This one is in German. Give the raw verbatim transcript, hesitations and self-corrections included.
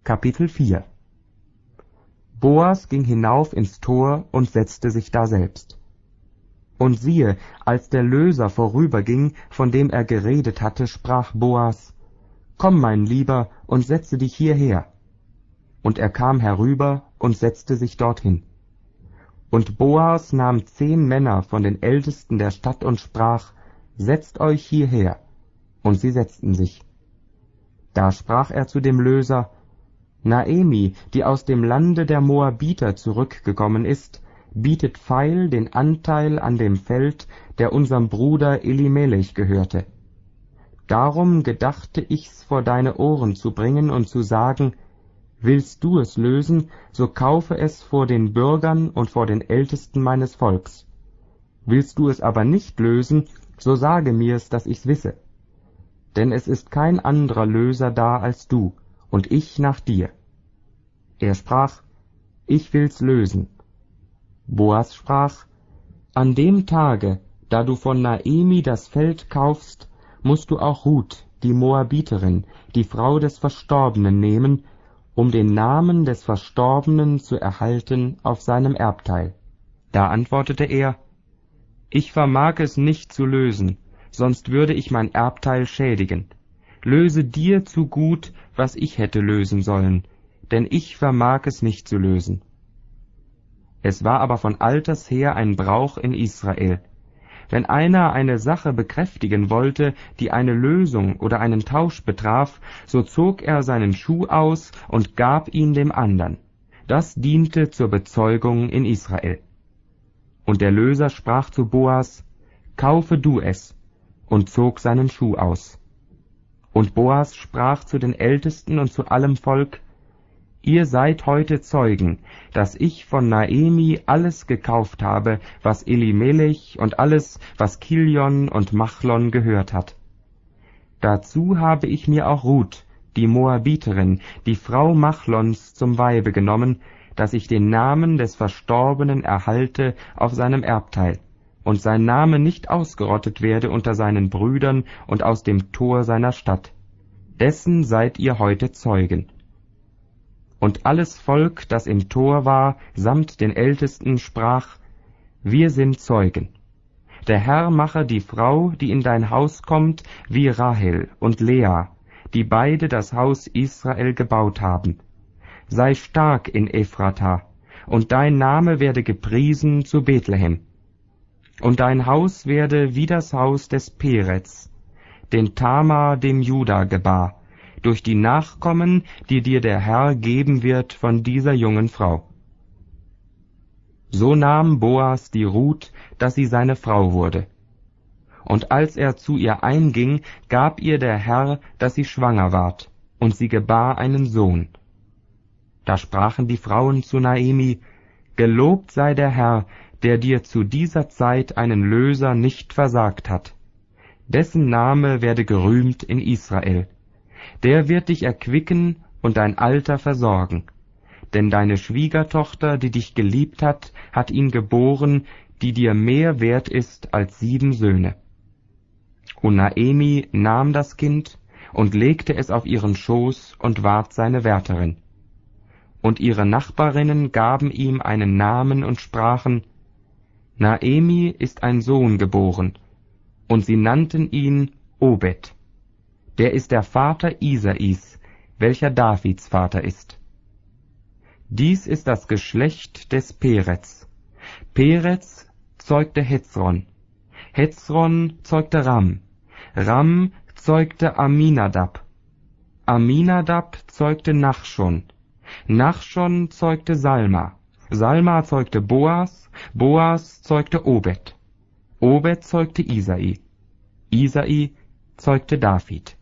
Kapitel vier. Boas ging hinauf ins Tor und setzte sich daselbst. Und siehe, als der Löser vorüberging, von dem er geredet hatte, sprach Boas: Komm, mein Lieber, und setze dich hierher. Und er kam herüber und setzte sich dorthin. Und Boas nahm zehn Männer von den Ältesten der Stadt und sprach: Setzt euch hierher. Und sie setzten sich. Da sprach er zu dem Löser: Naemi, die aus dem Lande der Moabiter zurückgekommen ist, bietet feil den Anteil an dem Feld, der unserem Bruder Elimelech gehörte. Darum gedachte ich's vor deine Ohren zu bringen und zu sagen: Willst du es lösen, so kaufe es vor den Bürgern und vor den Ältesten meines Volks. Willst du es aber nicht lösen, so sage mir's, dass ich's wisse. Denn es ist kein anderer Löser da als du, und ich nach dir. Er sprach: Ich will's lösen. Boas sprach: An dem Tage, da du von Naemi das Feld kaufst, musst du auch Ruth, die Moabiterin, die Frau des Verstorbenen, nehmen, um den Namen des Verstorbenen zu erhalten auf seinem Erbteil. Da antwortete er: Ich vermag es nicht zu lösen, sonst würde ich mein Erbteil schädigen. Löse dir zugut, was ich hätte lösen sollen, denn ich vermag es nicht zu lösen. Es war aber von alters her ein Brauch in Israel: Wenn einer eine Sache bekräftigen wollte, die eine Lösung oder einen Tausch betraf, so zog er seinen Schuh aus und gab ihn dem andern. Das diente zur Bezeugung in Israel. Und der Löser sprach zu Boas: Kaufe du es, und zog seinen Schuh aus. Und Boas sprach zu den Ältesten und zu allem Volk: Ihr seid heute Zeugen, dass ich von Naemi alles gekauft habe, was Elimelech und alles, was Kilion und Machlon gehört hat. Dazu habe ich mir auch Ruth, die Moabiterin, die Frau Machlons, zum Weibe genommen, dass ich den Namen des Verstorbenen erhalte auf seinem Erbteil, und sein Name nicht ausgerottet werde unter seinen Brüdern und aus dem Tor seiner Stadt. Dessen seid ihr heute Zeugen. Und alles Volk, das im Tor war, samt den Ältesten, sprach: Wir sind Zeugen. Der Herr mache die Frau, die in dein Haus kommt, wie Rahel und Lea, die beide das Haus Israel gebaut haben. Sei stark in Ephrata, und dein Name werde gepriesen zu Bethlehem. Und dein Haus werde wie das Haus des Perez, den Tamar dem Juda gebar, durch die Nachkommen, die dir der Herr geben wird von dieser jungen Frau. So nahm Boas die Ruth, dass sie seine Frau wurde. Und als er zu ihr einging, gab ihr der Herr, dass sie schwanger ward, und sie gebar einen Sohn. Da sprachen die Frauen zu Naemi: Gelobt sei der Herr, der dir zu dieser Zeit einen Löser nicht versagt hat. Dessen Name werde gerühmt in Israel. Der wird dich erquicken und dein Alter versorgen. Denn deine Schwiegertochter, die dich geliebt hat, hat ihn geboren, die dir mehr wert ist als sieben Söhne. Und Naemi nahm das Kind und legte es auf ihren Schoß und ward seine Wärterin. Und ihre Nachbarinnen gaben ihm einen Namen und sprachen: Naemi ist ein Sohn geboren, und sie nannten ihn Obed. Der ist der Vater Isais, welcher Davids Vater ist. Dies ist das Geschlecht des Perez. Perez zeugte Hezron. Hezron zeugte Ram. Ram zeugte Aminadab. Aminadab zeugte Nachschon. Nachschon zeugte Salma. Salma zeugte Boas. Boas zeugte Obed. Obed zeugte Isai. Isai zeugte David.